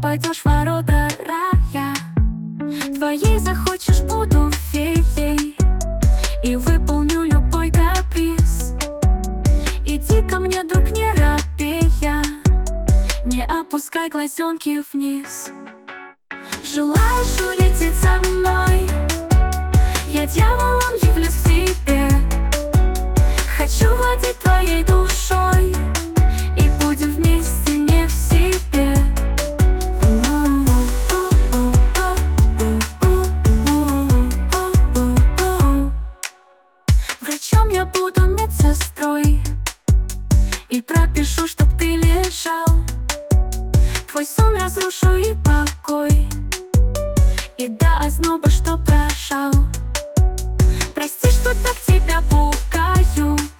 попадешь в ворота рая. Твоей захочешь, буду феей и выполню любой каприз. Иди ко мне, друг, не робея, не опускай глазенки вниз. Желаешь улететь со мной? Я дьяволом явлюсь к тебе. Хочу владеть твоей душой, и будем вместе не в себе. Врачом я буду, медсестрой, и пропишу, чтоб ты лежал. Твой сон разрушу и покой, и до озноба, что прошал. Прости, что так тебя пугаю,